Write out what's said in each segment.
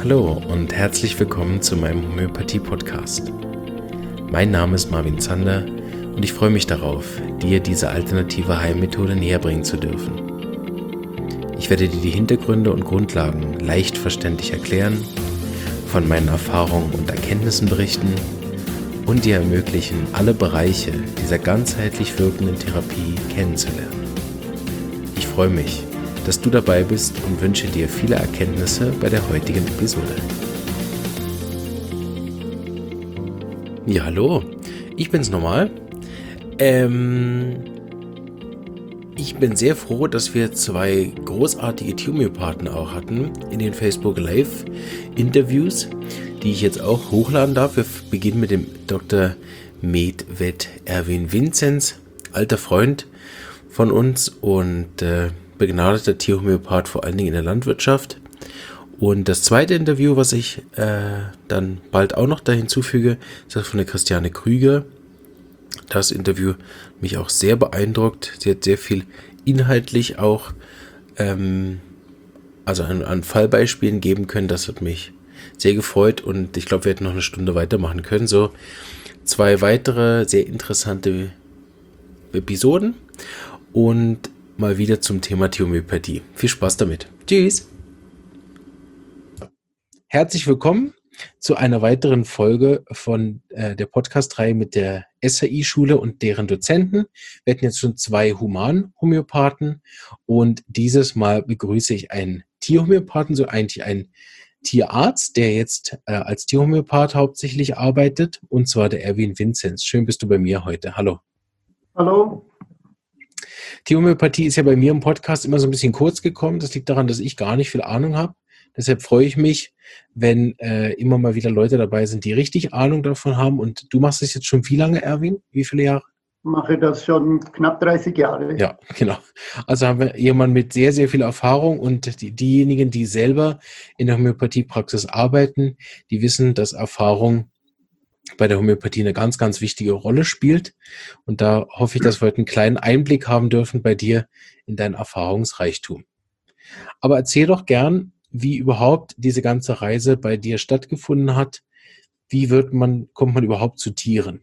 Hallo und herzlich willkommen zu meinem Homöopathie-Podcast. Mein Name ist Marvin Zander und ich freue mich darauf, dir diese alternative Heilmethode näher bringen zu dürfen. Ich werde dir die Hintergründe und Grundlagen leicht verständlich erklären, von meinen Erfahrungen und Erkenntnissen berichten und dir ermöglichen, alle Bereiche dieser ganzheitlich wirkenden Therapie kennenzulernen. Ich freue mich, dass du dabei bist und wünsche dir viele Erkenntnisse bei der heutigen Episode. Ja, hallo, ich bin's nochmal. Ich bin sehr froh, dass wir zwei großartige Homöopathen auch hatten in den Facebook Live Interviews, die ich jetzt auch hochladen darf. Wir beginnen mit dem Dr. Med-Vet Erwin Vinzenz, alter Freund von uns und begnadeter Tierhomöopath, vor allen Dingen in der Landwirtschaft. Und das zweite Interview, was ich dann bald auch noch da hinzufüge, ist das von der Christiane Krüger. Das Interview mich auch sehr beeindruckt. Sie hat sehr viel inhaltlich auch an Fallbeispielen geben können. Das hat mich sehr gefreut und ich glaube, wir hätten noch eine Stunde weitermachen können. So zwei weitere sehr interessante Episoden und mal wieder zum Thema Homöopathie. Viel Spaß damit. Tschüss. Herzlich willkommen zu einer weiteren Folge von der Podcast-Reihe mit der SHI-Schule und deren Dozenten. Wir hatten jetzt schon zwei Human-Homöopathen und dieses Mal begrüße ich einen Tierhomöopathen, so eigentlich einen Tierarzt, der jetzt als Tierhomöopath hauptsächlich arbeitet, und zwar der Erwin Vinzenz. Schön bist du bei mir heute. Hallo. Hallo. Tierhomöopathie ist ja bei mir im Podcast immer so ein bisschen kurz gekommen. Das liegt daran, dass ich gar nicht viel Ahnung habe. Deshalb freue ich mich, wenn immer mal wieder Leute dabei sind, die richtig Ahnung davon haben. Und du machst es jetzt schon wie lange, Erwin? Wie viele Jahre? Ich mache das schon knapp 30 Jahre. Ja, genau. Also haben wir jemanden mit sehr, sehr viel Erfahrung und diejenigen, die selber in der Homöopathiepraxis arbeiten, die wissen, dass Erfahrung bei der Homöopathie eine ganz, ganz wichtige Rolle spielt. Und da hoffe ich, dass wir heute einen kleinen Einblick haben dürfen bei dir in dein Erfahrungsreichtum. Aber erzähl doch gern, wie überhaupt diese ganze Reise bei dir stattgefunden hat. Wie kommt man überhaupt zu Tieren?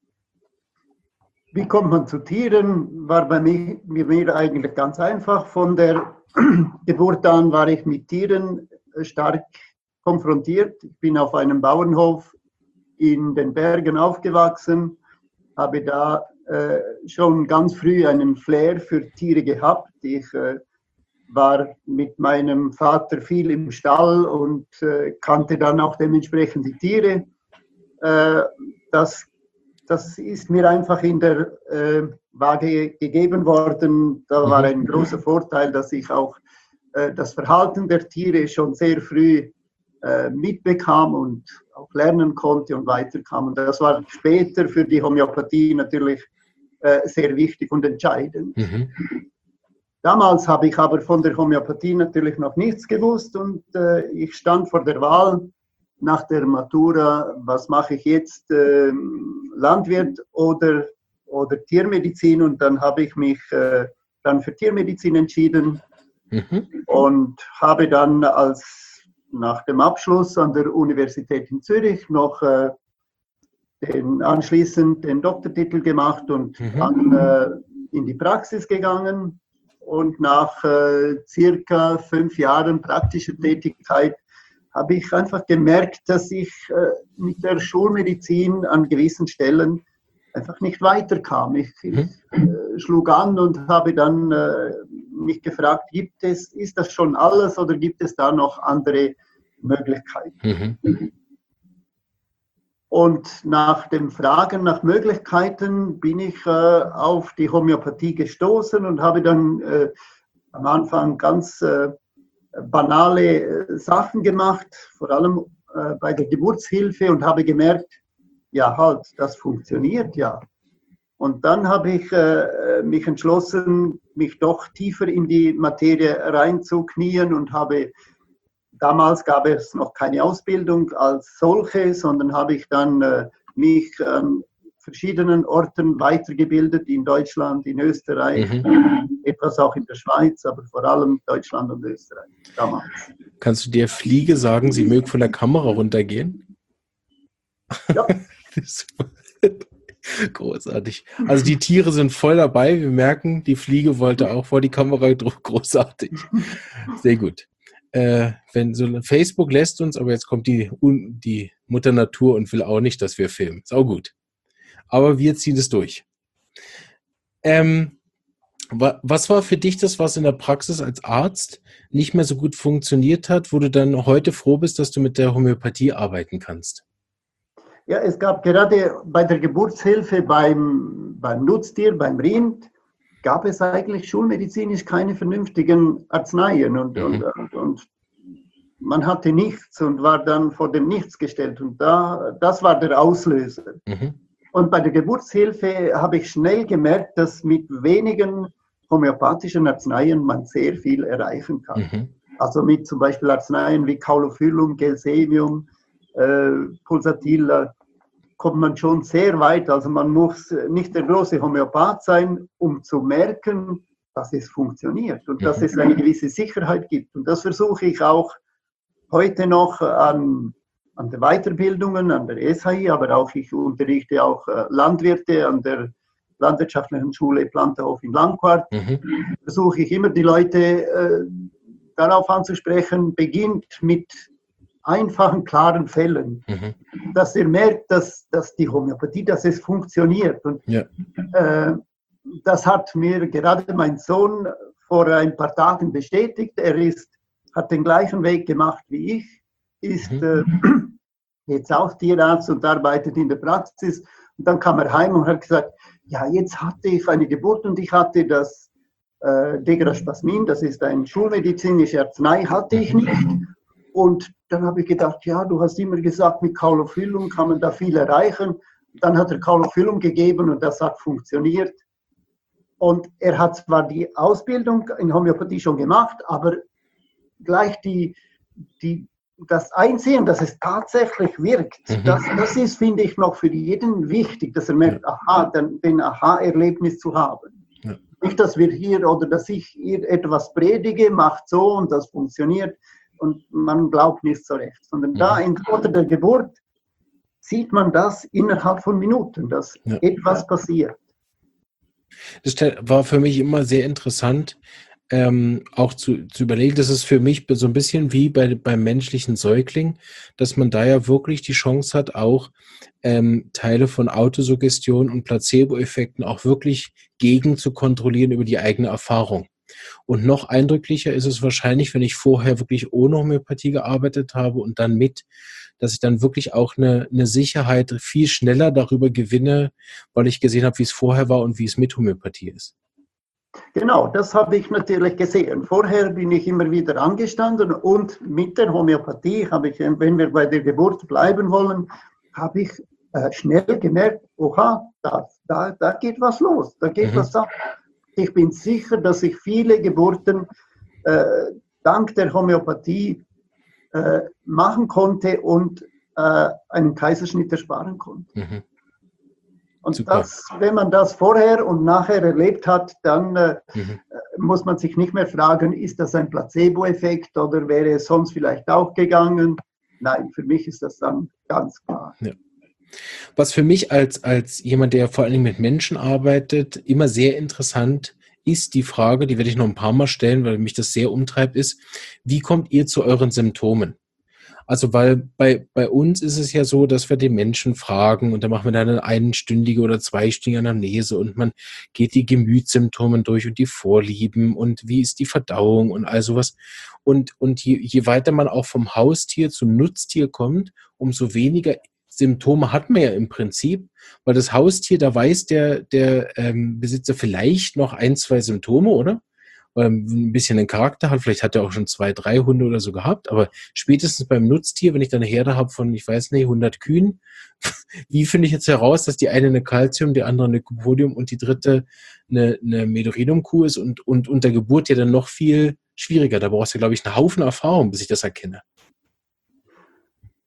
Wie kommt man zu Tieren? War bei mir eigentlich ganz einfach. Von der Geburt an war ich mit Tieren stark konfrontiert. Ich bin auf einem Bauernhof in den Bergen aufgewachsen, habe da schon ganz früh einen Flair für Tiere gehabt. Ich war mit meinem Vater viel im Stall und kannte dann auch dementsprechend die Tiere. Das ist mir einfach in der Waage gegeben worden. Da war ein großer Vorteil, dass ich auch das Verhalten der Tiere schon sehr früh mitbekam und auch lernen konnte und weiterkam. Und das war später für die Homöopathie natürlich sehr wichtig und entscheidend. Mhm. Damals habe ich aber von der Homöopathie natürlich noch nichts gewusst und ich stand vor der Wahl nach der Matura, was mache ich jetzt, Landwirt oder Tiermedizin, und dann habe ich mich dann für Tiermedizin entschieden und habe dann nach dem Abschluss an der Universität in Zürich noch anschließend den Doktortitel gemacht und dann in die Praxis gegangen. Und nach circa 5 Jahren praktischer Tätigkeit habe ich einfach gemerkt, dass ich mit der Schulmedizin an gewissen Stellen einfach nicht weiterkam. Ich schlug an und habe dann mich gefragt, ist das schon alles oder gibt es da noch andere Möglichkeiten? Und nach dem Fragen nach Möglichkeiten bin ich auf die Homöopathie gestoßen und habe dann am Anfang ganz banale Sachen gemacht, vor allem bei der Geburtshilfe, und habe gemerkt, ja halt, das funktioniert ja. Und dann habe ich mich entschlossen, mich doch tiefer in die Materie reinzuknien und damals gab es noch keine Ausbildung als solche, sondern habe ich dann mich verschiedenen Orten weitergebildet, in Deutschland, in Österreich, etwas auch in der Schweiz, aber vor allem Deutschland und Österreich damals. Kannst du der Fliege sagen, sie möge von der Kamera runtergehen? Ja. Großartig. Also die Tiere sind voll dabei. Wir merken, die Fliege wollte auch vor die Kamera. Großartig. Sehr gut. Wenn so Facebook lässt uns, aber jetzt kommt die Mutter Natur und will auch nicht, dass wir filmen. Ist auch gut. Aber wir ziehen es durch. Was war für dich das, was in der Praxis als Arzt nicht mehr so gut funktioniert hat, wo du dann heute froh bist, dass du mit der Homöopathie arbeiten kannst? Ja, es gab gerade bei der Geburtshilfe beim Nutztier, beim Rind, gab es eigentlich schulmedizinisch keine vernünftigen Arzneien und man hatte nichts und war dann vor dem Nichts gestellt und das war der Auslöser. Und bei der Geburtshilfe habe ich schnell gemerkt, dass mit wenigen homöopathischen Arzneien man sehr viel erreichen kann. Also mit zum Beispiel Arzneien wie Caulophyllum, Gelsemium, Pulsatilla kommt man schon sehr weit. Also man muss nicht der große Homöopath sein, um zu merken, dass es funktioniert und dass es eine gewisse Sicherheit gibt. Und das versuche ich auch heute noch an der Weiterbildungen, an der SHI, aber auch ich unterrichte auch Landwirte an der Landwirtschaftlichen Schule Plantenhof in Langquart. Versuche ich immer die Leute darauf anzusprechen, beginnt mit einfachen, klaren Fällen, dass ihr merkt, dass die Homöopathie, dass es funktioniert. Und das hat mir gerade mein Sohn vor ein paar Tagen bestätigt. Er hat den gleichen Weg gemacht wie ich, ist jetzt auch Tierarzt und arbeitet in der Praxis. Und dann kam er heim und hat gesagt, ja, jetzt hatte ich eine Geburt und ich hatte das Degraspasmin, das ist eine schulmedizinische Arznei, hatte ich nicht. Und dann habe ich gedacht, ja, du hast immer gesagt, mit Caulophyllum kann man da viel erreichen. Dann hat er Caulophyllum gegeben und das hat funktioniert. Und er hat zwar die Ausbildung in Homöopathie schon gemacht, aber gleich das Einsehen, dass es tatsächlich wirkt, das ist, finde ich, noch für jeden wichtig, dass er merkt, den Aha-Erlebnis zu haben. Ja. Nicht, dass wir hier oder dass ich hier etwas predige, macht so und das funktioniert und man glaubt nicht so recht, sondern da unter der Geburt sieht man das innerhalb von Minuten, dass etwas passiert. Das war für mich immer sehr interessant, auch zu überlegen, das ist für mich so ein bisschen wie beim menschlichen Säugling, dass man da ja wirklich die Chance hat, auch Teile von Autosuggestion und Placebo-Effekten auch wirklich gegen zu kontrollieren über die eigene Erfahrung. Und noch eindrücklicher ist es wahrscheinlich, wenn ich vorher wirklich ohne Homöopathie gearbeitet habe und dann dass ich dann wirklich auch eine Sicherheit viel schneller darüber gewinne, weil ich gesehen habe, wie es vorher war und wie es mit Homöopathie ist. Genau, das habe ich natürlich gesehen. Vorher bin ich immer wieder angestanden und mit der Homöopathie habe ich, wenn wir bei der Geburt bleiben wollen, habe ich schnell gemerkt, oha, da geht was los, da geht was ab. Ich bin sicher, dass ich viele Geburten dank der Homöopathie machen konnte und einen Kaiserschnitt ersparen konnte. Und wenn man das vorher und nachher erlebt hat, dann muss man sich nicht mehr fragen, ist das ein Placebo-Effekt oder wäre es sonst vielleicht auch gegangen? Nein, für mich ist das dann ganz klar. Ja. Was für mich als jemand, der vor allem mit Menschen arbeitet, immer sehr interessant ist, die Frage, die werde ich noch ein paar Mal stellen, weil mich das sehr umtreibt, ist, wie kommt ihr zu euren Symptomen? Also weil bei uns ist es ja so, dass wir den Menschen fragen und dann machen wir dann eine einstündige oder zweistündige Anamnese und man geht die Gemütssymptome durch und die Vorlieben und wie ist die Verdauung und all sowas. Und je weiter man auch vom Haustier zum Nutztier kommt, umso weniger Symptome hat man ja im Prinzip, weil das Haustier, da weiß der Besitzer vielleicht noch 1, 2 Symptome, oder? Ein bisschen den Charakter hat, vielleicht hat er auch schon 2, 3 Hunde oder so gehabt, aber spätestens beim Nutztier, wenn ich dann eine Herde habe von, ich weiß nicht, 100 Kühen, wie finde ich jetzt heraus, dass die eine Calcium, die andere eine Cupodium und die dritte eine Medorinum-Kuh ist und unter Geburt ja dann noch viel schwieriger. Da brauchst du, glaube ich, einen Haufen Erfahrung, bis ich das erkenne.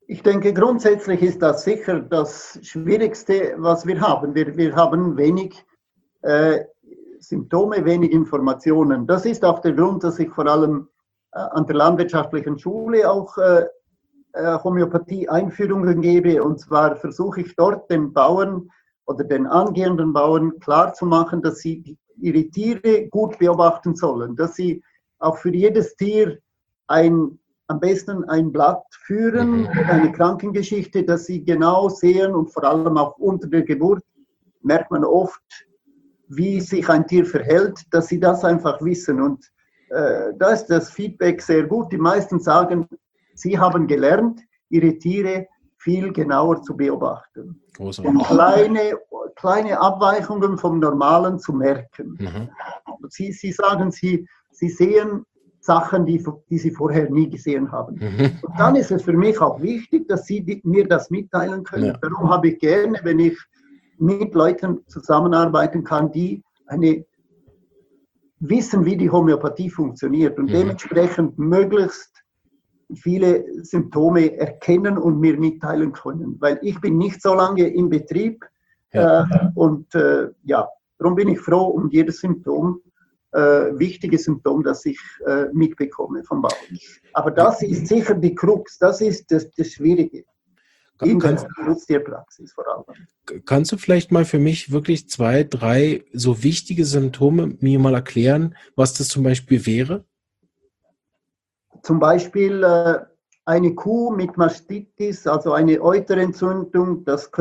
Ich denke, grundsätzlich ist das sicher das Schwierigste, was wir haben. Wir haben wenig Symptome, wenig Informationen. Das ist auch der Grund, dass ich vor allem an der Landwirtschaftlichen Schule auch Homöopathie-Einführungen gebe. Und zwar versuche ich dort den Bauern oder den angehenden Bauern klarzumachen, dass sie ihre Tiere gut beobachten sollen, dass sie auch für jedes Tier am besten ein Blatt führen, eine Krankengeschichte, dass sie genau sehen und vor allem auch unter der Geburt merkt man oft, wie sich ein Tier verhält, dass sie das einfach wissen. Und da ist das Feedback sehr gut. Die meisten sagen, sie haben gelernt, ihre Tiere viel genauer zu beobachten. Großartig. Und kleine Abweichungen vom Normalen zu merken. Sie sagen, sie sehen Sachen, die sie vorher nie gesehen haben. Und dann ist es für mich auch wichtig, dass sie mir das mitteilen können. Ja. Darum habe ich gerne, wenn ich mit Leuten zusammenarbeiten kann, die wissen, wie die Homöopathie funktioniert und dementsprechend möglichst viele Symptome erkennen und mir mitteilen können. Weil ich bin nicht so lange im Betrieb darum bin ich froh um jedes Symptom, wichtige Symptom, das ich mitbekomme vom Bauern. Aber das ist sicher die Krux, das ist das Schwierige. In der Nutztierpraxis vor allem. Kannst du vielleicht mal für mich wirklich 2, 3 so wichtige Symptome mir mal erklären, was das zum Beispiel wäre? Zum Beispiel eine Kuh mit Mastitis, also eine Euterentzündung, das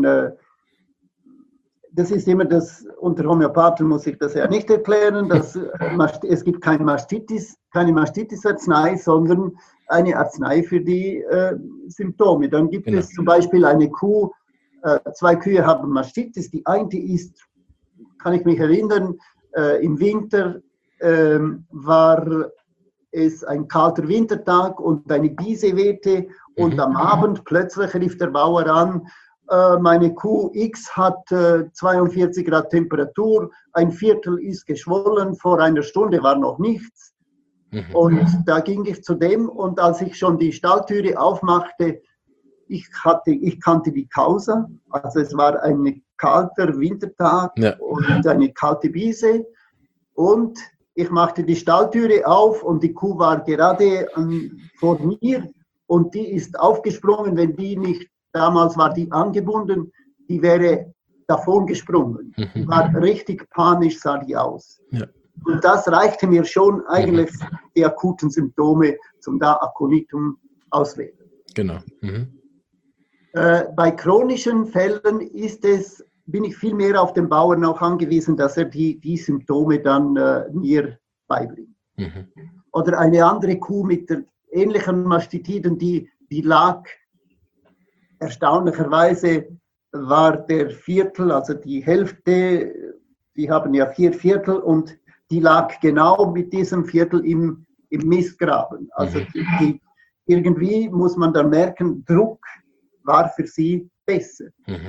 ist immer das, unter Homöopathen muss ich das ja nicht erklären, es gibt keine Mastitis-Arznei, sondern eine Arznei für die Symptome. Dann gibt es zum Beispiel eine Kuh, 2 Kühe haben Mastitis, die eine ist, kann ich mich erinnern, im Winter war es ein kalter Wintertag und eine Biese wehte und am Abend plötzlich rief der Bauer an, meine Kuh X hat 42 Grad Temperatur, ein Viertel ist geschwollen, vor einer Stunde war noch nichts. Und da ging ich zu dem und als ich schon die Stalltüre aufmachte, ich kannte die Causa, also es war ein kalter Wintertag und eine kalte Biese und ich machte die Stalltüre auf und die Kuh war gerade vor mir und die ist aufgesprungen, wenn die nicht, damals war die angebunden, die wäre davon gesprungen. Die war richtig panisch, sah die aus. Ja. Und das reichte mir schon eigentlich die akuten Symptome zum da Aconitum auswählen. Genau. Bei chronischen Fällen bin ich viel mehr auf den Bauern auch angewiesen, dass er die Symptome dann mir beibringt. Oder eine andere Kuh mit der ähnlichen Mastitiden, die lag erstaunlicherweise, war der Viertel, also die Hälfte, die haben ja 4 Viertel und die lag genau mit diesem Viertel im Mistgraben. Also irgendwie muss man dann merken, Druck war für sie besser.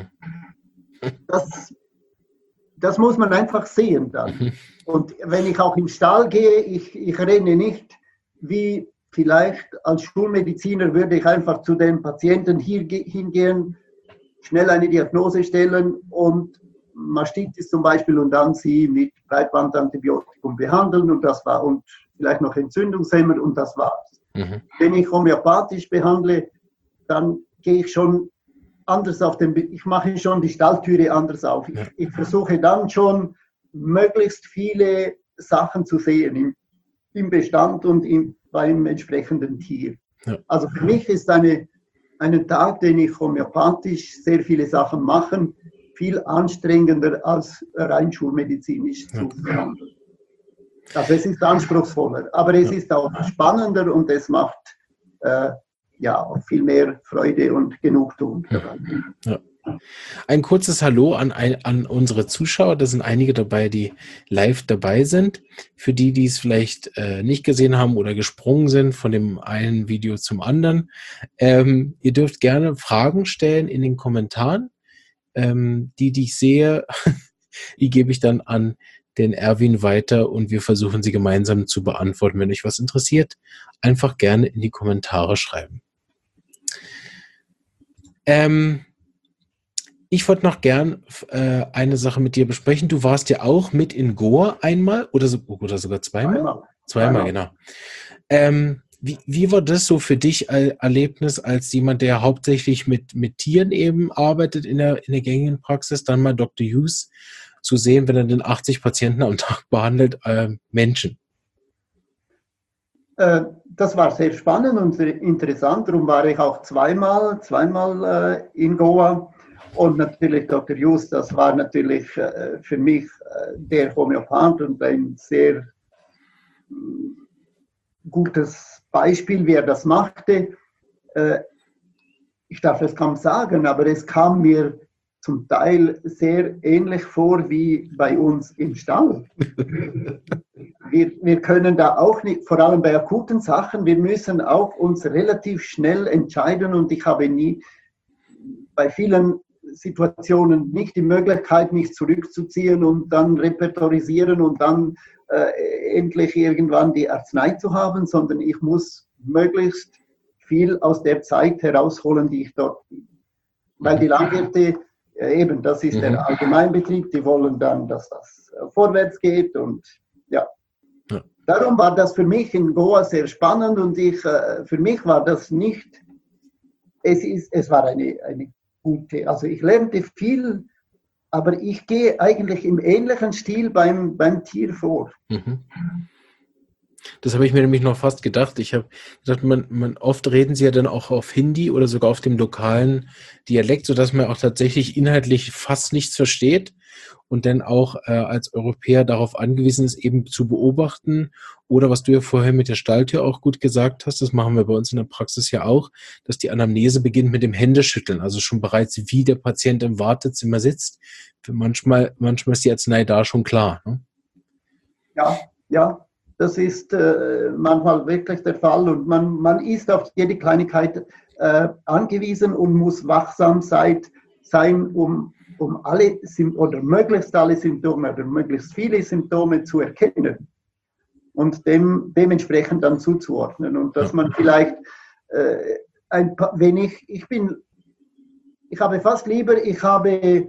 Das muss man einfach sehen dann. Und wenn ich auch im Stall gehe, ich renne nicht, wie vielleicht als Schulmediziner würde ich einfach zu den Patienten hingehen, schnell eine Diagnose stellen und Mastitis zum Beispiel und dann sie mit Breitbandantibiotikum behandeln und das war und vielleicht noch Entzündungshemmer und das war's. Wenn ich homöopathisch behandle, dann gehe ich schon anders ich mache schon die Stalltüre anders auf. Ich versuche dann schon möglichst viele Sachen zu sehen im Bestand und beim entsprechenden Tier. Ja. Also für mich ist einen Tag, den ich homöopathisch sehr viele Sachen mache, viel anstrengender als rein schulmedizinisch zu behandeln. Also es ist anspruchsvoller, aber es ist auch spannender und es macht auch viel mehr Freude und Genugtuung. Ja. Ein kurzes Hallo an unsere Zuschauer. Da sind einige dabei, die live dabei sind. Für die, die es vielleicht nicht gesehen haben oder gesprungen sind von dem einen Video zum anderen. Ihr dürft gerne Fragen stellen in den Kommentaren. Die ich sehe, die gebe ich dann an den Erwin weiter und wir versuchen sie gemeinsam zu beantworten. Wenn euch was interessiert, einfach gerne in die Kommentare schreiben. Ich wollte noch gern eine Sache mit dir besprechen. Du warst ja auch mit in Goa einmal oder sogar zweimal? Zweimal, genau. Wie war das so für dich Erlebnis als jemand, der hauptsächlich mit Tieren eben arbeitet in der gängigen Praxis, dann mal Dr. Hughes zu sehen, wenn er den 80 Patienten am Tag behandelt, Menschen? Das war sehr spannend und sehr interessant. Darum war ich auch zweimal in Goa. Und natürlich Dr. Hughes, das war natürlich für mich der Homöopath und ein sehr gutes Beispiel, wie er das machte. Ich darf es kaum sagen, aber es kam mir zum Teil sehr ähnlich vor wie bei uns im Stall. Wir können da auch nicht, vor allem bei akuten Sachen, wir müssen auch uns relativ schnell entscheiden und ich habe nie bei vielen Situationen nicht die Möglichkeit, mich zurückzuziehen und dann repertorisieren und dann endlich irgendwann die Arznei zu haben, sondern ich muss möglichst viel aus der Zeit herausholen, die ich dort bin. Weil die Landwirte, eben, das ist der Allgemeinbetrieb, die wollen dann, dass das vorwärts geht und ja. Darum war das für mich in Goa sehr spannend und für mich war das nicht, es war eine gute, also ich lernte viel, aber ich gehe eigentlich im ähnlichen Stil beim Tier vor. Das habe ich mir nämlich noch fast gedacht. Ich habe gedacht, oft reden sie ja dann auch auf Hindi oder sogar auf dem lokalen Dialekt, sodass man auch tatsächlich inhaltlich fast nichts versteht und dann auch als Europäer darauf angewiesen ist, eben zu beobachten. Oder was du ja vorher mit der Stalltür auch gut gesagt hast, das machen wir bei uns in der Praxis ja auch, dass die Anamnese beginnt mit dem Händeschütteln, also schon bereits, wie der Patient im Wartezimmer sitzt. Manchmal ist die Arznei da schon klar. Ne? Ja. Das ist manchmal wirklich der Fall und man ist auf jede Kleinigkeit angewiesen und muss wachsam sein, um alle oder möglichst alle Symptome oder möglichst viele Symptome zu erkennen und dementsprechend dann zuzuordnen. Und dass man vielleicht ich habe fast lieber, ich habe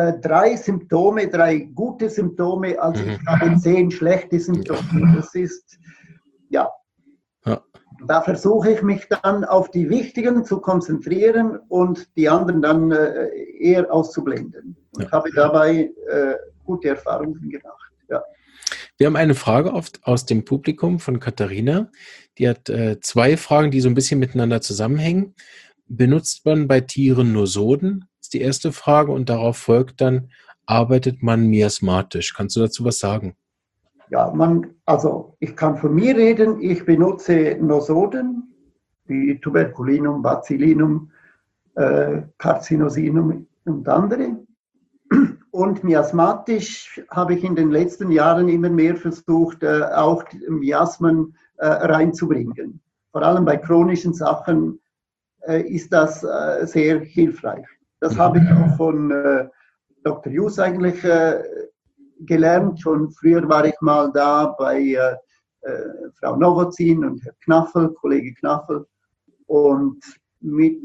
3 gute Symptome, als ich habe 10 schlechte Symptome. Das ist, ja. Da versuche ich mich dann auf die wichtigen zu konzentrieren und die anderen dann eher auszublenden. Und habe dabei gute Erfahrungen gemacht. Ja. Wir haben eine Frage aus dem Publikum von Katharina. Die hat 2 Fragen, die so ein bisschen miteinander zusammenhängen. Benutzt man bei Tieren nur Soden? Ist die erste Frage und darauf folgt dann, arbeitet man miasmatisch? Kannst du dazu was sagen? Ja, also ich kann von mir reden, ich benutze Nosoden, wie Tuberculinum, Bacillinum, Carcinosinum und andere. Und miasmatisch habe ich in den letzten Jahren immer mehr versucht, auch Miasmen reinzubringen. Vor allem bei chronischen Sachen ist das sehr hilfreich. Das habe ich auch von Dr. Hughes eigentlich gelernt. Schon früher war ich mal da bei Frau Novozin und Herr Knaffel, Kollege Knaffel. Und mit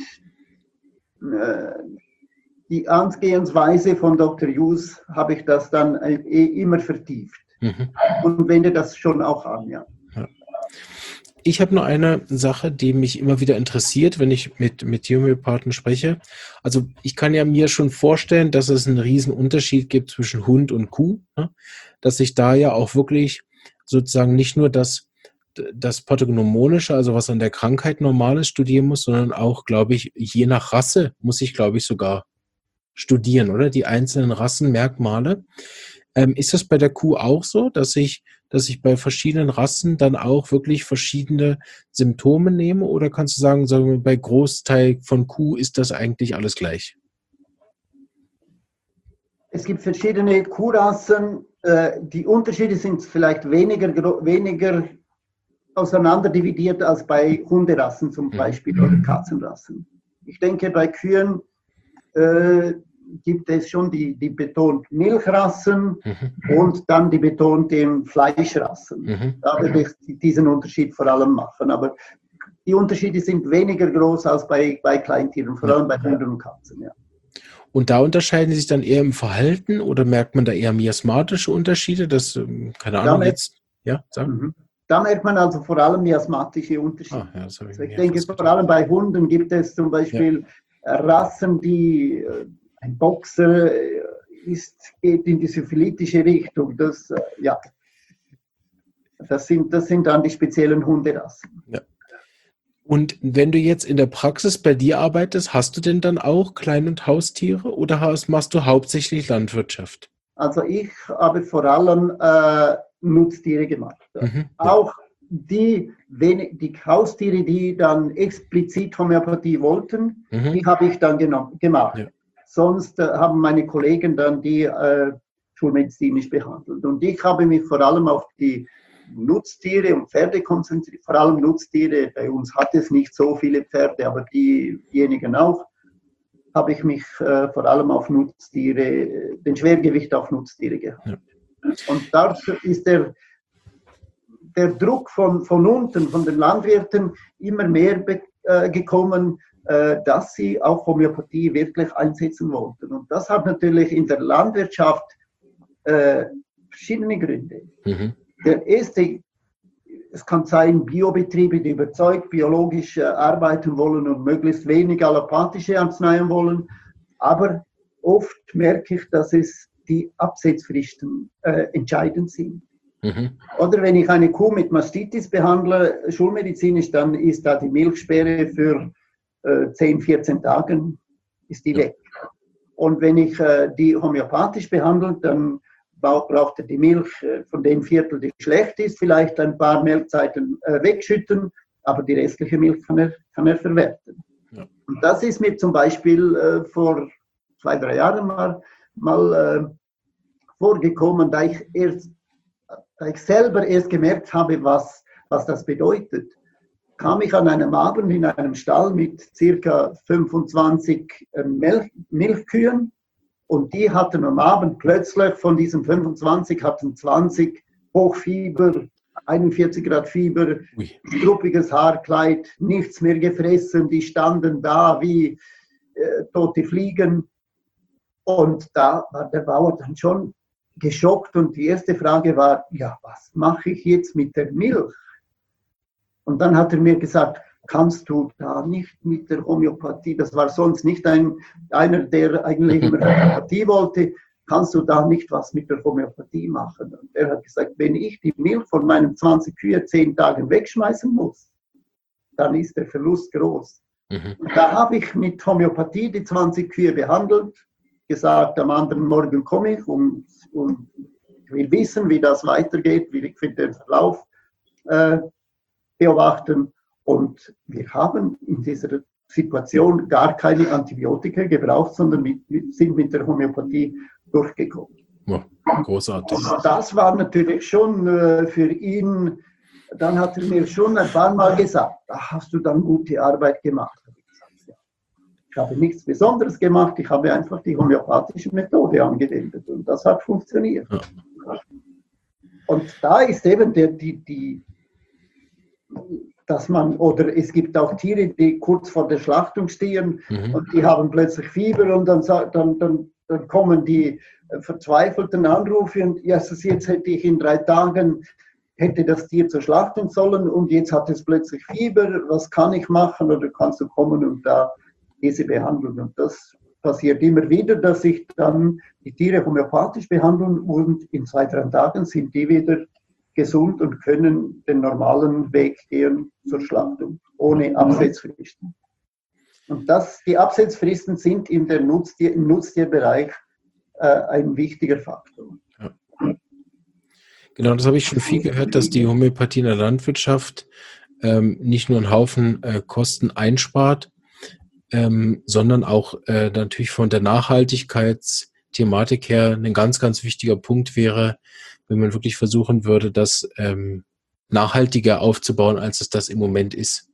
die Angehensweise von Dr. Hughes habe ich das dann immer vertieft. Und wende das schon auch an, ja. Ich habe nur eine Sache, die mich immer wieder interessiert, wenn ich mit Homöopathen spreche. Also ich kann ja mir schon vorstellen, dass es einen riesen Unterschied gibt zwischen Hund und Kuh, ne? Dass ich da ja auch wirklich sozusagen nicht nur das Pathognomonische, also was an der Krankheit normal ist, studieren muss, sondern auch, glaube ich, je nach Rasse muss ich, glaube ich, sogar studieren, oder? Die einzelnen Rassenmerkmale. Ist das bei der Kuh auch so, dass ich bei verschiedenen Rassen dann auch wirklich verschiedene Symptome nehme? Oder kannst du sagen wir, bei Großteil von Kuh ist das eigentlich alles gleich? Es gibt verschiedene Kuhrassen. Die Unterschiede sind vielleicht weniger auseinanderdividiert als bei Hunderassen zum Beispiel oder Katzenrassen. Ich denke, bei Kühen gibt es schon die betont Milchrassen und dann die betonten Fleischrassen. Da würde ich diesen Unterschied vor allem machen. Aber die Unterschiede sind weniger groß als bei Kleintieren, vor allem bei Hunden und Katzen. Ja. Und da unterscheiden sie sich dann eher im Verhalten oder merkt man da eher miasmatische Unterschiede? Das, keine Ahnung, jetzt, ja, sagen? Da merkt man also vor allem miasmatische Unterschiede. Ja, das also ich denke, vor allem bei Hunden gibt es zum Beispiel Rassen, die ein Boxer geht in die syphilitische Richtung. Das sind dann die speziellen Hunderassen. Ja. Und wenn du jetzt in der Praxis bei dir arbeitest, hast du denn dann auch Klein- und Haustiere oder machst du hauptsächlich Landwirtschaft? Also ich habe vor allem Nutztiere gemacht. Auch die Haustiere, die dann explizit Homöopathie wollten, die habe ich dann gemacht. Ja. Sonst haben meine Kollegen dann die schulmedizinisch behandelt. Und ich habe mich vor allem auf die Nutztiere und Pferde konzentriert, vor allem Nutztiere. Bei uns hat es nicht so viele Pferde, aber diejenigen auch. Habe ich mich vor allem auf Nutztiere, den Schwergewicht auf Nutztiere gehabt. Ja. Und da ist der Druck von unten, von den Landwirten, immer mehr gekommen, dass sie auch Homöopathie wirklich einsetzen wollten. Und das hat natürlich in der Landwirtschaft verschiedene Gründe. Der erste, es kann sein, Biobetriebe, die überzeugt biologisch arbeiten wollen und möglichst wenig allopathische Arzneien wollen. Aber oft merke ich, dass es die Absetzfristen entscheidend sind. Oder wenn ich eine Kuh mit Mastitis behandle, schulmedizinisch, dann ist da die Milchsperre für 10, 14 Tagen ist die weg. Und wenn ich die homöopathisch behandle, dann braucht er die Milch von dem Viertel, die schlecht ist, vielleicht ein paar Melkzeiten wegschütten, aber die restliche Milch kann er verwerten. Ja. Und das ist mir zum Beispiel vor 2, 3 Jahren mal vorgekommen, da ich selber erst gemerkt habe, was das bedeutet. Kam ich an einem Abend in einem Stall mit ca. 25 Milchkühen. Und die hatten am Abend plötzlich von diesen 25 hatten 20 Hochfieber, 41 Grad Fieber, struppiges Haarkleid, nichts mehr gefressen, die standen da wie tote Fliegen. Und da war der Bauer dann schon geschockt und die erste Frage war, ja, was mache ich jetzt mit der Milch? Und dann hat er mir gesagt, kannst du da nicht mit der Homöopathie, das war sonst nicht einer, der eigentlich immer Homöopathie wollte, kannst du da nicht was mit der Homöopathie machen? Und er hat gesagt, wenn ich die Milch von meinen 20 Kühe 10 Tagen wegschmeißen muss, dann ist der Verlust groß. Und da habe ich mit Homöopathie die 20 Kühe behandelt, gesagt, am anderen Morgen komme ich und ich will wissen, wie das weitergeht, will ich den Verlauf beobachten. Und wir haben in dieser Situation gar keine Antibiotika gebraucht, sondern sind mit der Homöopathie durchgekommen. Ja, großartig. Und das war natürlich schon für ihn, dann hat er mir schon ein paar Mal gesagt, da hast du dann gute Arbeit gemacht. Ich habe nichts Besonderes gemacht, ich habe einfach die homöopathische Methode angewendet und das hat funktioniert. Ja. Und da ist eben dass man, oder es gibt auch Tiere, die kurz vor der Schlachtung stehen und die haben plötzlich Fieber und dann kommen die verzweifelten Anrufe und jetzt hätte ich in 3 Tagen, hätte das Tier zur Schlachtung sollen und jetzt hat es plötzlich Fieber, was kann ich machen oder kannst du kommen und da diese behandeln. Und das passiert immer wieder, dass ich dann die Tiere homöopathisch behandeln und in 2, 3 Tagen sind die wieder gesund und können den normalen Weg gehen zur Schlachtung, ohne Absetzfristen. Und die Absetzfristen sind im Nutztierbereich ein wichtiger Faktor. Ja. Genau, das habe ich schon viel gehört, dass die Homöopathie in der Landwirtschaft nicht nur einen Haufen Kosten einspart, sondern auch natürlich von der Nachhaltigkeitsthematik her ein ganz, ganz wichtiger Punkt wäre, wenn man wirklich versuchen würde, das nachhaltiger aufzubauen, als es das im Moment ist.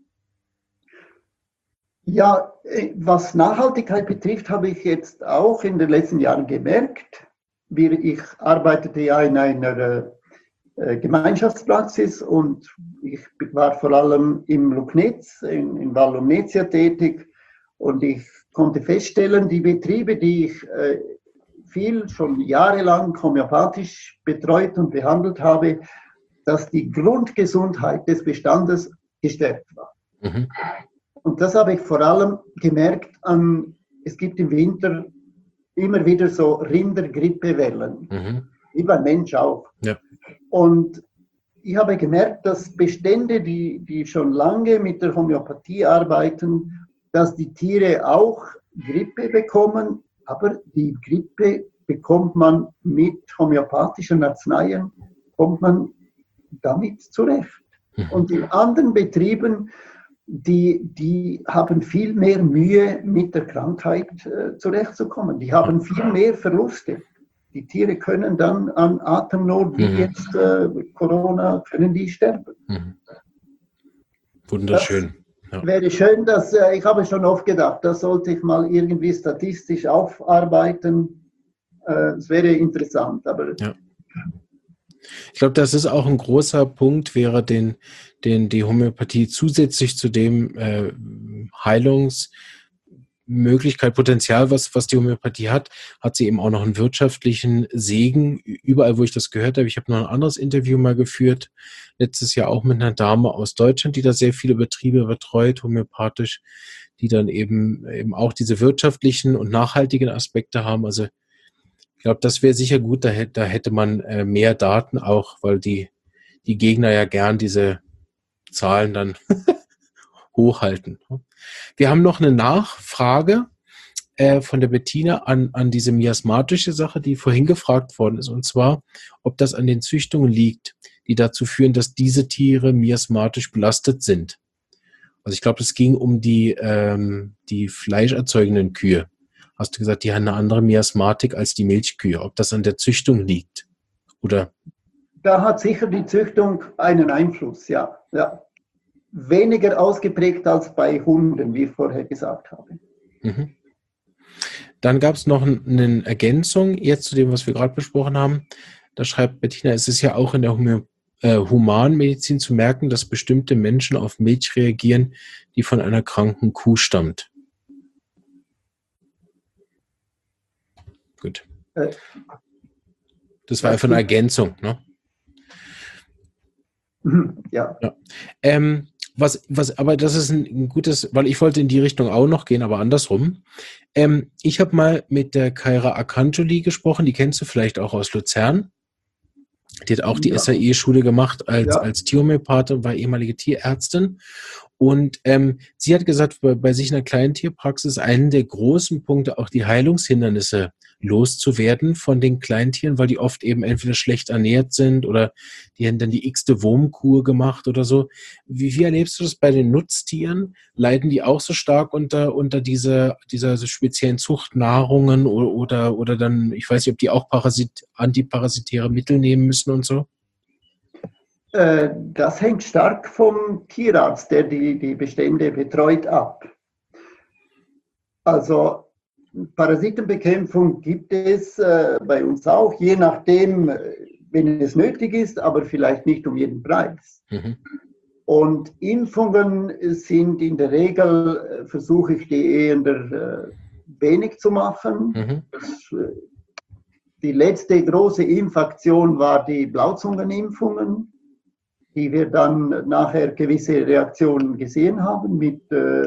Ja, was Nachhaltigkeit betrifft, habe ich jetzt auch in den letzten Jahren gemerkt. Ich arbeitete ja in einer Gemeinschaftspraxis und ich war vor allem im Lugnetz, in Val Lumnezia tätig und ich konnte feststellen, die Betriebe, die ich schon jahrelang homöopathisch betreut und behandelt habe, dass die Grundgesundheit des Bestandes gestärkt war. Mhm. Und das habe ich vor allem gemerkt es gibt im Winter immer wieder so Rindergrippewellen, wie beim Mensch auch. Ja. Und ich habe gemerkt, dass Bestände, die schon lange mit der Homöopathie arbeiten, dass die Tiere auch Grippe bekommen, aber die Grippe bekommt man mit homöopathischen Arzneien, kommt man damit zurecht. Und in anderen Betrieben, die haben viel mehr Mühe, mit der Krankheit zurechtzukommen. Die haben viel mehr Verluste. Die Tiere können dann an Atemnot, wie jetzt Corona, können die sterben. Wunderschön. Ja. Wäre schön, ich habe schon oft gedacht, das sollte ich mal irgendwie statistisch aufarbeiten. Es wäre interessant, aber... Ja. Ich glaube, das ist auch ein großer Punkt, wäre die Homöopathie zusätzlich zu dem Heilungsmöglichkeit, Potenzial, was die Homöopathie hat sie eben auch noch einen wirtschaftlichen Segen. Überall, wo ich das gehört habe, ich habe noch ein anderes Interview mal geführt, letztes Jahr auch mit einer Dame aus Deutschland, die da sehr viele Betriebe betreut, homöopathisch, die dann eben auch diese wirtschaftlichen und nachhaltigen Aspekte haben. Also ich glaube, das wäre sicher gut, da hätte man mehr Daten auch, weil die Gegner ja gern diese Zahlen dann hochhalten. Wir haben noch eine Nachfrage von der Bettina an diese miasmatische Sache, die vorhin gefragt worden ist, und zwar, ob das an den Züchtungen liegt, die dazu führen, dass diese Tiere miasmatisch belastet sind. Also ich glaube, es ging um die fleischerzeugenden Kühe. Hast du gesagt, die haben eine andere Miasmatik als die Milchkühe. Ob das an der Züchtung liegt? Oder? Da hat sicher die Züchtung einen Einfluss, ja. Weniger ausgeprägt als bei Hunden, wie ich vorher gesagt habe. Mhm. Dann gab es noch eine Ergänzung jetzt zu dem, was wir gerade besprochen haben. Da schreibt Bettina, es ist ja auch in der Humanmedizin zu merken, dass bestimmte Menschen auf Milch reagieren, die von einer kranken Kuh stammt. Gut. Das war einfach eine Ergänzung, ne? Ja. Aber das ist ein gutes, weil ich wollte in die Richtung auch noch gehen, aber andersrum. Ich habe mal mit der Kaira Akanjoli gesprochen, die kennst du vielleicht auch aus Luzern. Die hat auch die SAE-Schule gemacht als Tierhomöopathin, war ehemalige Tierärztin. Und sie hat gesagt, bei sich in einer kleinen Tierpraxis einen der großen Punkte auch die Heilungshindernisse loszuwerden von den Kleintieren, weil die oft eben entweder schlecht ernährt sind oder die haben dann die x-te Wurmkur gemacht oder so. Wie erlebst du das bei den Nutztieren? Leiden die auch so stark unter dieser speziellen Zuchtnahrungen oder dann, ich weiß nicht, ob die auch antiparasitäre Mittel nehmen müssen und so? Das hängt stark vom Tierarzt, der die Bestände betreut, ab. Also Parasitenbekämpfung gibt es bei uns auch, je nachdem, wenn es nötig ist, aber vielleicht nicht um jeden Preis. Mhm. Und Impfungen sind in der Regel, versuche ich die eher wenig zu machen. Mhm. Die letzte große Impfaktion war die Blauzungenimpfungen, die wir dann nachher gewisse Reaktionen gesehen haben mit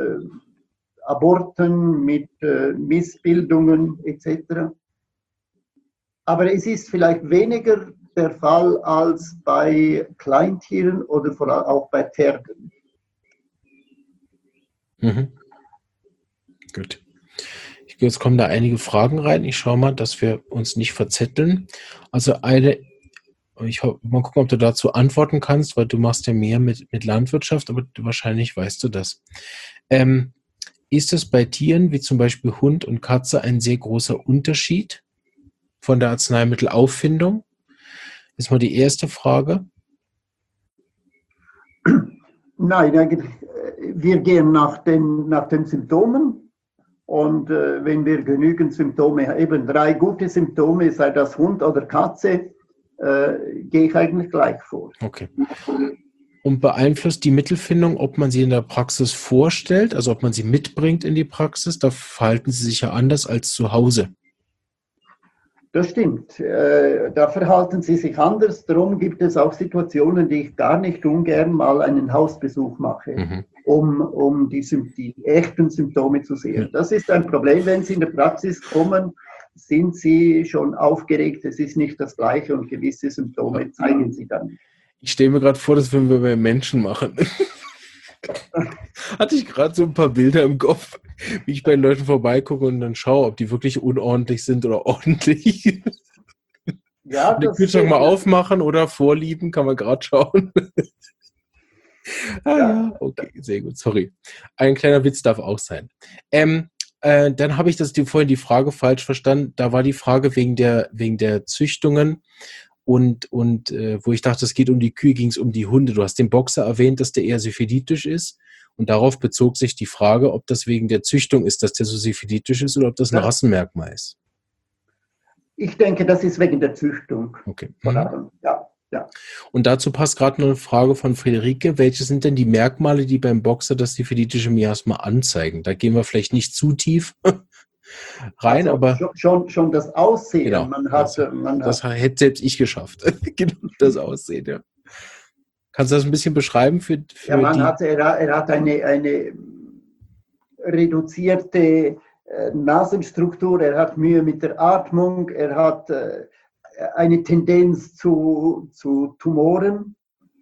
Aborten, mit Missbildungen etc. Aber es ist vielleicht weniger der Fall als bei Kleintieren oder vor allem auch bei Pferden. Mhm. Gut. Jetzt kommen da einige Fragen rein. Ich schaue mal, dass wir uns nicht verzetteln. Also mal gucken, ob du dazu antworten kannst, weil du machst ja mehr mit Landwirtschaft, aber wahrscheinlich weißt du das. Ist es bei Tieren wie zum Beispiel Hund und Katze ein sehr großer Unterschied von der Arzneimittelauffindung? Ist mal die erste Frage. Nein, wir gehen nach den Symptomen und wenn wir genügend Symptome, eben 3 gute Symptome, sei das Hund oder Katze, gehe ich eigentlich gleich vor. Okay. Und beeinflusst die Mittelfindung, ob man sie in der Praxis vorstellt, also ob man sie mitbringt in die Praxis? Da verhalten sie sich ja anders als zu Hause. Das stimmt. Da verhalten sie sich anders. Darum gibt es auch Situationen, die ich gar nicht ungern mal einen Hausbesuch mache, um die echten Symptome zu sehen. Das ist ein Problem, wenn sie in der Praxis kommen, sind sie schon aufgeregt. Es ist nicht das Gleiche und gewisse Symptome zeigen sie dann. Ich stelle mir gerade vor, das würden wir bei Menschen machen. Hatte ich gerade so ein paar Bilder im Kopf, wie ich bei den Leuten vorbeigucke und dann schaue, ob die wirklich unordentlich sind oder ordentlich. Ja, den Kühlschrank mal aufmachen oder vorlieben, kann man gerade schauen. Ja, okay, sehr gut, sorry. Ein kleiner Witz darf auch sein. Dann habe ich vorhin die Frage falsch verstanden. Da war die Frage wegen der Züchtungen und wo ich dachte, es geht um die Kühe, ging es um die Hunde. Du hast den Boxer erwähnt, dass der eher syphilitisch ist und darauf bezog sich die Frage, ob das wegen der Züchtung ist, dass der so syphilitisch ist oder ob das ein Rassenmerkmal ist. Ich denke, das ist wegen der Züchtung. Okay. Ja. Und dazu passt gerade noch eine Frage von Friederike. Welche sind denn die Merkmale, die beim Boxer das syphilitische Miasma anzeigen? Da gehen wir vielleicht nicht zu tief rein, also aber schon das Aussehen. Genau, das hätte selbst ich geschafft. Genau, das Aussehen, ja. Kannst du das ein bisschen beschreiben für er hat eine reduzierte Nasenstruktur, er hat Mühe mit der Atmung, er hat eine Tendenz zu Tumoren,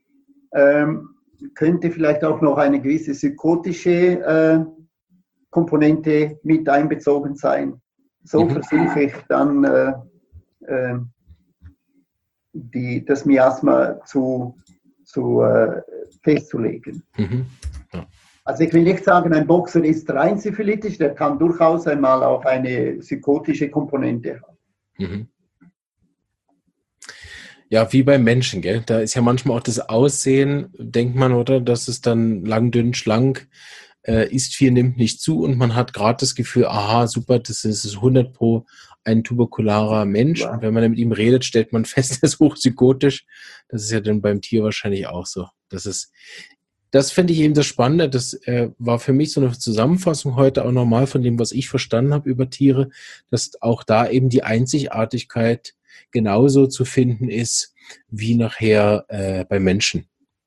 könnte vielleicht auch noch eine gewisse psychotische Komponente mit einbezogen sein. So versuche ich dann das Miasma festzulegen. Ja. Also ich will nicht sagen, ein Boxer ist rein syphilitisch, der kann durchaus einmal auch eine psychotische Komponente haben. Ja, wie beim Menschen, gell? Da ist ja manchmal auch das Aussehen, denkt man, oder? Das ist dann lang, dünn, schlank, isst viel, nimmt nicht zu und man hat gerade das Gefühl, aha, super, das ist 100% ein tuberkularer Mensch. Wow. Und wenn man mit ihm redet, stellt man fest, er ist hochpsychotisch. Das ist ja dann beim Tier wahrscheinlich auch so. Das finde ich eben das Spannende. Das war für mich so eine Zusammenfassung heute auch nochmal von dem, was ich verstanden habe über Tiere, dass auch da eben die Einzigartigkeit genauso zu finden ist wie nachher bei Menschen.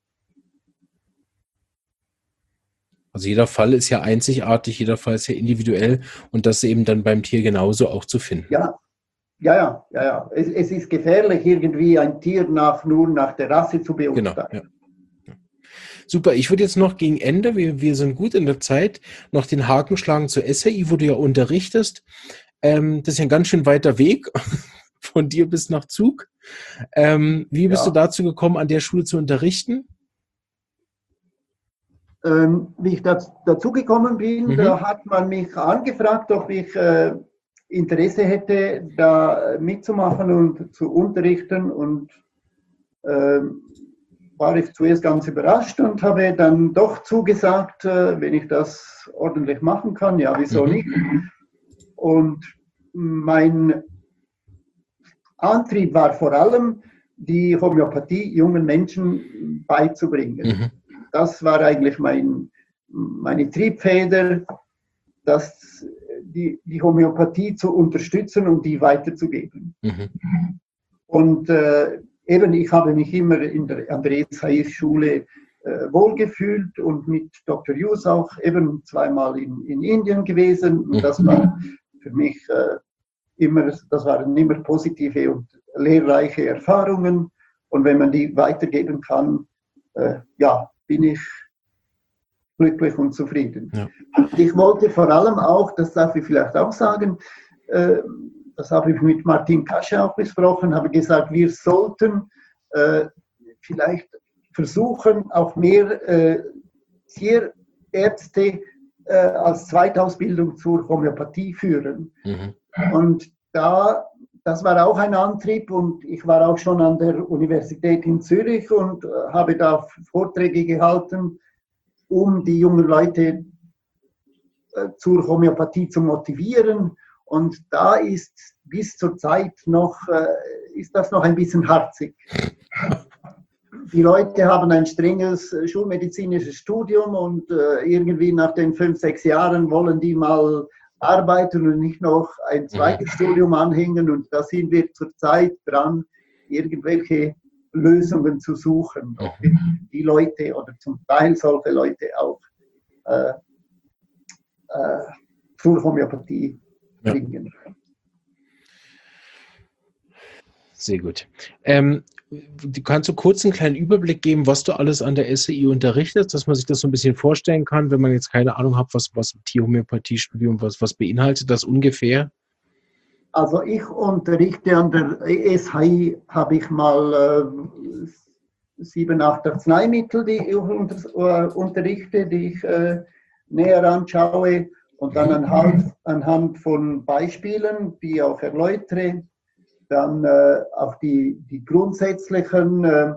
Also jeder Fall ist ja einzigartig, jeder Fall ist ja individuell und das eben dann beim Tier genauso auch zu finden. Ja. Es ist gefährlich, irgendwie ein Tier nur nach der Rasse zu beurteilen. Genau, ja. Super, ich würde jetzt noch gegen Ende, wir sind gut in der Zeit, noch den Haken schlagen zur SHI, wo du ja unterrichtest. Das ist ja ein ganz schön weiter Weg von dir bis nach Zug. Wie bist du dazu gekommen, an der Schule zu unterrichten? Wie ich dazu gekommen bin, da hat man mich angefragt, ob ich Interesse hätte, da mitzumachen und zu unterrichten. Und war ich zuerst ganz überrascht und habe dann doch zugesagt, wenn ich das ordentlich machen kann, ja, wieso nicht. Und mein Antrieb war vor allem, die Homöopathie jungen Menschen beizubringen. Das war eigentlich meine Triebfeder, die Homöopathie zu unterstützen und die weiterzugeben. Und ich habe mich immer in der Andreas-Hayes-Schule wohlgefühlt und mit Dr. Hughes auch eben zweimal in Indien gewesen. Und das war für mich waren immer positive und lehrreiche Erfahrungen. Und wenn man die weitergeben kann, bin ich glücklich und zufrieden. Ja. Ich wollte vor allem auch, das darf ich vielleicht auch sagen, das habe ich mit Martin Kasche auch besprochen, habe gesagt, wir sollten vielleicht versuchen, auch mehr Tierärzte als Zweitausbildung zur Homöopathie führen. Und das war auch ein Antrieb und ich war auch schon an der Universität in Zürich und habe da Vorträge gehalten, um die jungen Leute zur Homöopathie zu motivieren. Und da ist bis zur Zeit noch ist das noch ein bisschen harzig. Die Leute haben ein strenges schulmedizinisches Studium und irgendwie nach den 5, 6 Jahren wollen die mal arbeiten und nicht noch ein zweites Studium anhängen. Und da sind wir zurzeit dran, irgendwelche Lösungen zu suchen, ob wir die Leute oder zum Teil solche Leute auch zur Homöopathie bringen. Sehr gut. Du kannst so kurz einen kleinen Überblick geben, was du alles an der SAI unterrichtest, dass man sich das so ein bisschen vorstellen kann, wenn man jetzt keine Ahnung hat, was Tierhomöopathie-Studium, was beinhaltet das ungefähr? Also ich unterrichte an der SHI, habe ich mal 7, 8 Arzneimittel, die ich unterrichte, die ich näher anschaue und dann anhand von Beispielen, die auch erläutere. Dann auch die grundsätzlichen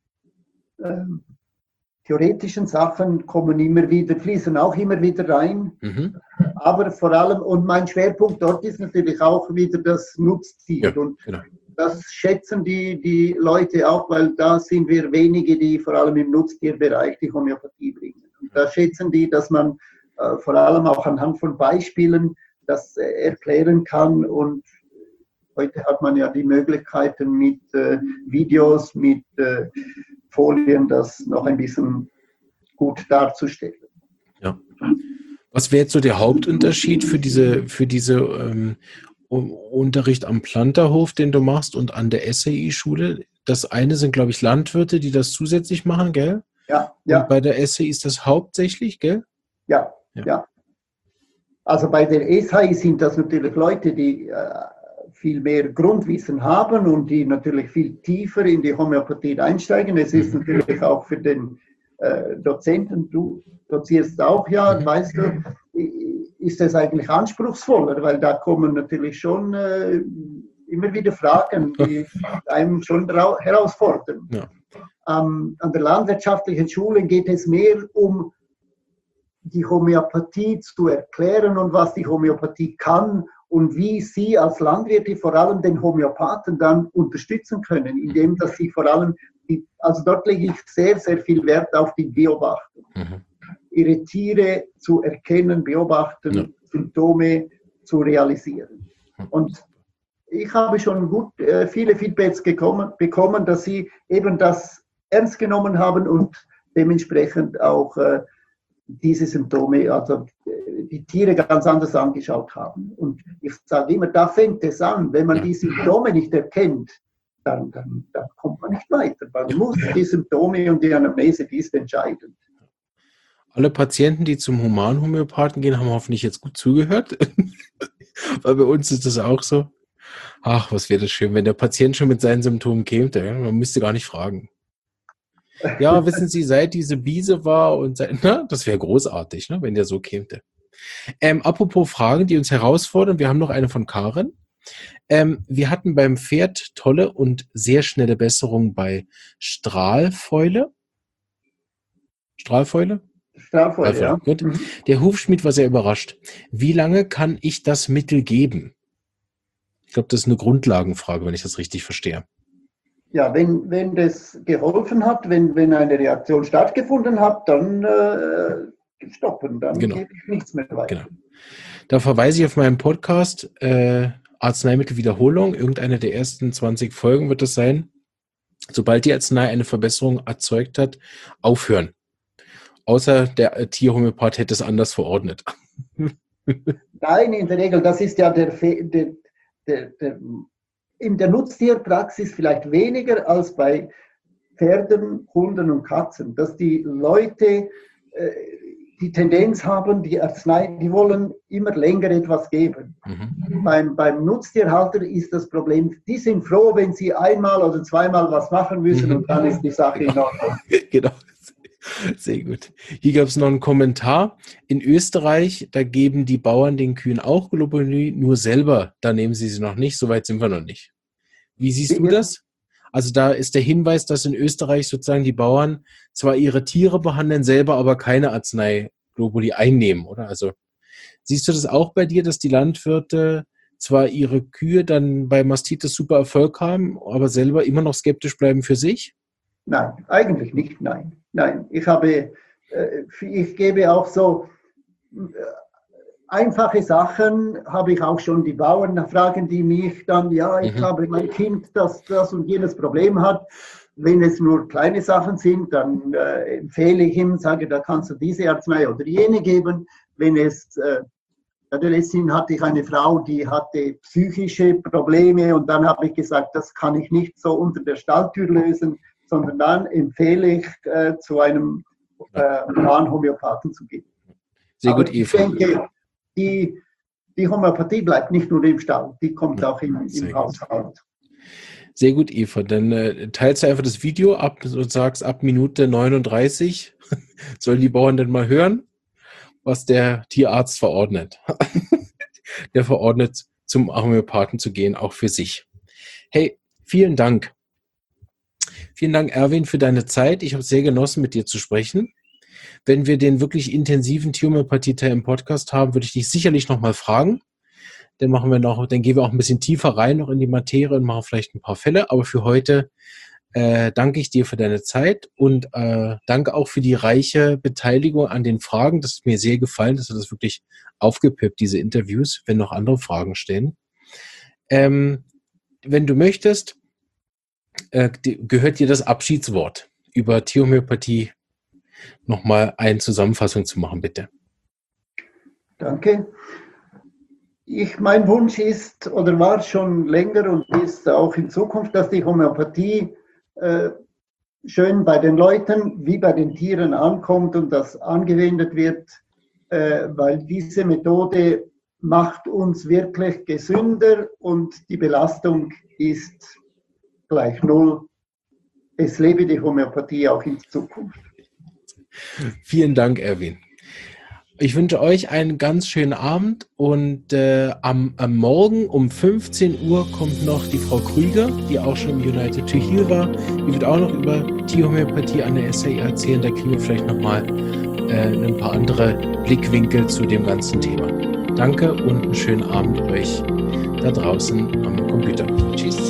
theoretischen Sachen fließen auch immer wieder rein. Aber vor allem, und mein Schwerpunkt dort ist natürlich auch wieder das Nutztier. Ja, und genau. das schätzen die Leute auch, weil da sind wir wenige, die vor allem im Nutztierbereich die Homöopathie bringen. Und da schätzen die, dass man vor allem auch anhand von Beispielen das erklären kann. Und heute hat man ja die Möglichkeiten mit Videos, mit Folien, das noch ein bisschen gut darzustellen. Ja. Was wäre jetzt so der Hauptunterschied für diese Unterricht am Planterhof, den du machst, und an der SAI-Schule? Das eine sind, glaube ich, Landwirte, die das zusätzlich machen, gell? Ja. Und bei der SAI ist das hauptsächlich, gell? Ja. Also bei der SAI sind das natürlich Leute, die viel mehr Grundwissen haben und die natürlich viel tiefer in die Homöopathie einsteigen. Es ist natürlich auch für den Dozenten, du dozierst auch, weißt du, ist es eigentlich anspruchsvoller, weil da kommen natürlich schon immer wieder Fragen, die einem schon herausfordern. Ja. An der landwirtschaftlichen Schule geht es mehr um die Homöopathie zu erklären und was die Homöopathie kann und wie sie als Landwirte vor allem den Homöopathen dann unterstützen können, indem dass sie vor allem, also dort lege ich sehr, sehr viel Wert auf die Beobachtung. Ihre Tiere zu erkennen, beobachten, Symptome zu realisieren. Und ich habe schon viele Feedbacks bekommen, dass sie eben das ernst genommen haben und dementsprechend auch diese Symptome, also die Tiere ganz anders angeschaut haben. Und ich sage immer, da fängt es an. Wenn man die Symptome nicht erkennt, dann kommt man nicht weiter. Man muss die Symptome und die Anamnese, die ist entscheidend. Alle Patienten, die zum Humanhomöopathen gehen, haben hoffentlich jetzt gut zugehört. Weil bei uns ist das auch so. Ach, was wäre das schön, wenn der Patient schon mit seinen Symptomen käme. Man müsste gar nicht fragen. Ja, wissen Sie, seit diese Biese war und das wäre großartig, ne, wenn der so käme. Apropos Fragen, die uns herausfordern, wir haben noch eine von Karen. Wir hatten beim Pferd tolle und sehr schnelle Besserung bei Strahlfäule. Strahlfäule, ja. Gut. Der Hufschmied war sehr überrascht. Wie lange kann ich das Mittel geben? Ich glaube, das ist eine Grundlagenfrage, wenn ich das richtig verstehe. Ja, wenn das geholfen hat, wenn eine Reaktion stattgefunden hat, dann stoppen, dann gebe ich nichts mehr weiter. Genau. Da verweise ich auf meinen Podcast Arzneimittelwiederholung. Irgendeine der ersten 20 Folgen wird das sein. Sobald die Arznei eine Verbesserung erzeugt hat, aufhören. Außer der Tierhomöopath hätte es anders verordnet. Nein, in der Regel, das ist ja in der Nutztierpraxis vielleicht weniger als bei Pferden, Hunden und Katzen, dass die Leute die Tendenz haben, die Arznei, die wollen immer länger etwas geben. Beim Nutztierhalter ist das Problem, die sind froh, wenn sie einmal oder zweimal was machen müssen und dann ist die Sache in Ordnung. Genau. Sehr gut. Hier gab es noch einen Kommentar. In Österreich, da geben die Bauern den Kühen auch Globuli, nur selber, da nehmen sie noch nicht. So weit sind wir noch nicht. Wie siehst du das? Also da ist der Hinweis, dass in Österreich sozusagen die Bauern zwar ihre Tiere behandeln, selber aber keine Arznei Globuli einnehmen, oder? Also siehst du das auch bei dir, dass die Landwirte zwar ihre Kühe dann bei Mastitis super Erfolg haben, aber selber immer noch skeptisch bleiben für sich? Nein, eigentlich nicht, nein. Nein, ich gebe auch so einfache Sachen, habe ich auch schon die Bauern, da fragen die mich dann, ja, ich habe mein Kind, das und jenes Problem hat. Wenn es nur kleine Sachen sind, dann empfehle ich ihm, sage, da kannst du diese Arznei oder jene geben. Wenn es, letztens hatte ich eine Frau, die hatte psychische Probleme und dann habe ich gesagt, das kann ich nicht so unter der Stalltür lösen, sondern dann empfehle ich, zu einem Homöopathen zu gehen. Sehr gut, Eva. Ich denke, die Homöopathie bleibt nicht nur im Stall, die kommt auch im Haushalt. Sehr gut, Eva. Dann teilst du einfach das Video ab und sagst, ab Minute 39 sollen die Bauern denn mal hören, was der Tierarzt verordnet. Der verordnet, zum Homöopathen zu gehen, auch für sich. Hey, vielen Dank. Vielen Dank, Erwin, für deine Zeit. Ich habe es sehr genossen, mit dir zu sprechen. Wenn wir den wirklich intensiven Tierhomöopathie-Teil im Podcast haben, würde ich dich sicherlich nochmal fragen. Dann gehen wir auch ein bisschen tiefer rein noch in die Materie und machen vielleicht ein paar Fälle. Aber für heute danke ich dir für deine Zeit und danke auch für die reiche Beteiligung an den Fragen. Das ist mir sehr gefallen, dass du das wirklich aufgepeppt, diese Interviews, wenn noch andere Fragen stehen. Wenn du möchtest, gehört dir das Abschiedswort über Tierhomöopathie nochmal eine Zusammenfassung zu machen, bitte. Danke. Mein Wunsch ist oder war schon länger und ist auch in Zukunft, dass die Homöopathie schön bei den Leuten wie bei den Tieren ankommt und das angewendet wird, weil diese Methode macht uns wirklich gesünder und die Belastung ist gleich null. Es lebe die Homöopathie auch in Zukunft. Vielen Dank, Erwin. Ich wünsche euch einen ganz schönen Abend und am Morgen um 15 Uhr kommt noch die Frau Krüger, die auch schon im United to Heal war. Die wird auch noch über Tierhomöopathie an der SAI erzählen. Da kriegen wir vielleicht nochmal ein paar andere Blickwinkel zu dem ganzen Thema. Danke und einen schönen Abend euch da draußen am Computer. Tschüss.